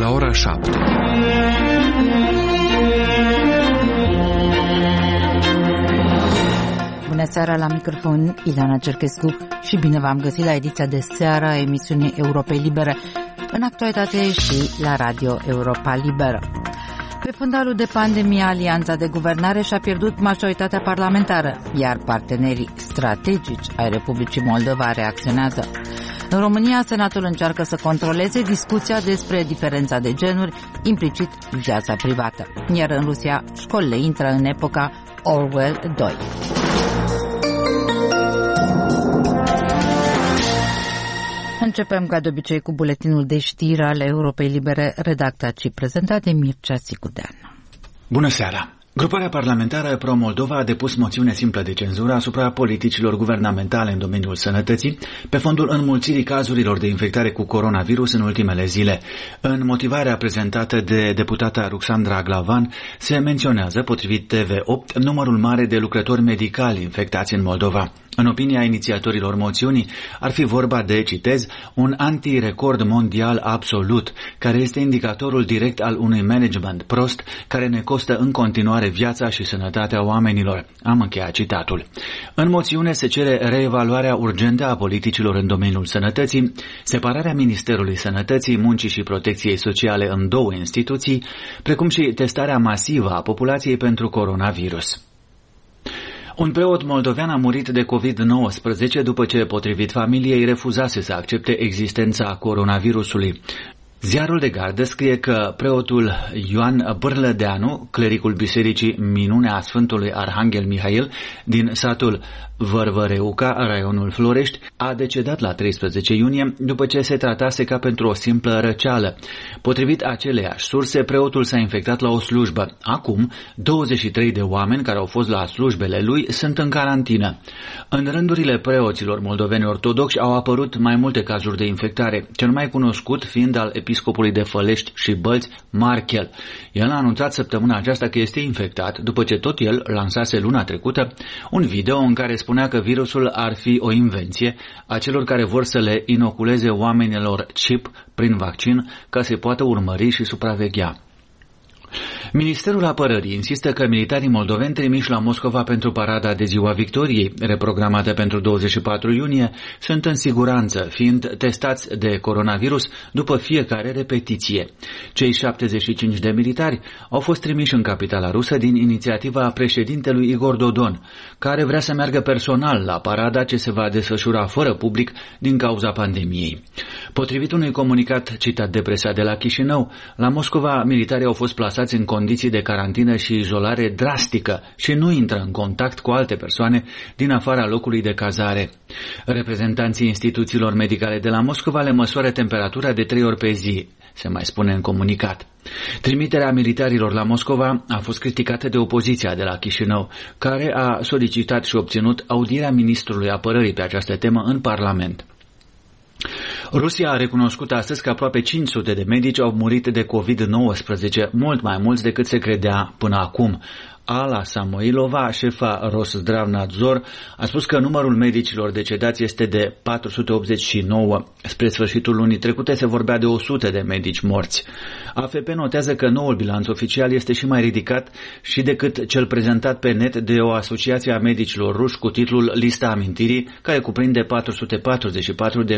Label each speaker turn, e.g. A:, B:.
A: la ora 7.
B: Bună seara, la microfon Ileana Cerchescu și bine v-am găsit la ediția de seară a emisiunii Europei Libere, în actualitate și la Radio Europa Liberă. Pe fundalul de pandemie, Alianța de Guvernare și-a pierdut majoritatea parlamentară, iar partenerii strategici ai Republicii Moldova reacționează. În România, Senatul încearcă să controleze discuția despre diferența de genuri, implicit viața privată. Iar în Rusia, școlile intră în epoca Orwell 2. Începem ca de obicei cu buletinul de știri al Europei Libere, redactat și prezentat de Mircea Sigudean.
C: Bună seara! Gruparea parlamentară Pro-Moldova a depus moțiune simplă de cenzură asupra politicilor guvernamentale în domeniul sănătății, pe fondul înmulțirii cazurilor de infectare cu coronavirus în ultimele zile. În motivarea prezentată de deputata Ruxandra Glavan se menționează, potrivit TV8, numărul mare de lucrători medicali infectați în Moldova. În opinia inițiatorilor moțiunii, ar fi vorba de, citez, un antirecord mondial absolut, care este indicatorul direct al unui management prost, care ne costă în continuare viața și sănătatea oamenilor. Am încheiat citatul. În moțiune se cere reevaluarea urgentă a politicilor în domeniul sănătății, separarea Ministerului Sănătății, Muncii și Protecției Sociale în două instituții, precum și testarea masivă a populației pentru coronavirus. Un preot moldovean a murit de COVID-19 după ce, potrivit familiei, refuzase să accepte existența coronavirusului. Ziarul de gardă scrie că preotul Ioan Bârlădeanu, clericul bisericii Minunea Sfântului Arhanghel Mihail din satul Vărvăreuca, raionul Florești, a decedat la 13 iunie după ce se tratase ca pentru o simplă răceală. Potrivit aceleiași surse, preotul s-a infectat la o slujbă. Acum, 23 de oameni care au fost la slujbele lui sunt în carantină. În rândurile preoților moldoveni ortodoxi au apărut mai multe cazuri de infectare, cel mai cunoscut fiind al episcopului de Fălești și Bălți, Marchel. El a anunțat săptămâna aceasta că este infectat, după ce tot el lansase luna trecută un video în care spunea că virusul ar fi o invenție a celor care vor să le inoculeze oamenilor chip prin vaccin ca să poată urmări și supraveghea. Ministerul Apărării insistă că militarii moldoveni trimiși la Moscova pentru parada de Ziua Victoriei, reprogramată pentru 24 iunie, sunt în siguranță, fiind testați de coronavirus după fiecare repetiție. Cei 75 de militari au fost trimiși în capitala rusă din inițiativa președintelui Igor Dodon, care vrea să meargă personal la parada ce se va desfășura fără public din cauza pandemiei. Potrivit unui comunicat citat de presa de la Chișinău, la Moscova militarii au fost plasați în condiții de carantină și izolare drastică și nu intră în contact cu alte persoane din afara locului de cazare. Reprezentanții instituțiilor medicale de la Moscova le măsoară temperatura de 3 ori pe zi, se mai spune în comunicat. Trimiterea militarilor la Moscova a fost criticată de opoziția de la Chișinău, care a solicitat și obținut audierea ministrului apărării pe această temă în Parlament. Rusia a recunoscut astăzi că aproape 500 de medici au murit de COVID-19, mult mai mulți decât se credea până acum. Ala Samoilova, șefa Roszdravnadzor, a spus că numărul medicilor decedați este de 489. Spre sfârșitul lunii trecute se vorbea de 100 de medici morți. AFP notează că noul bilanț oficial este și mai ridicat și decât cel prezentat pe net de o asociație a medicilor ruși cu titlul Lista Amintirii, care cuprinde 444 de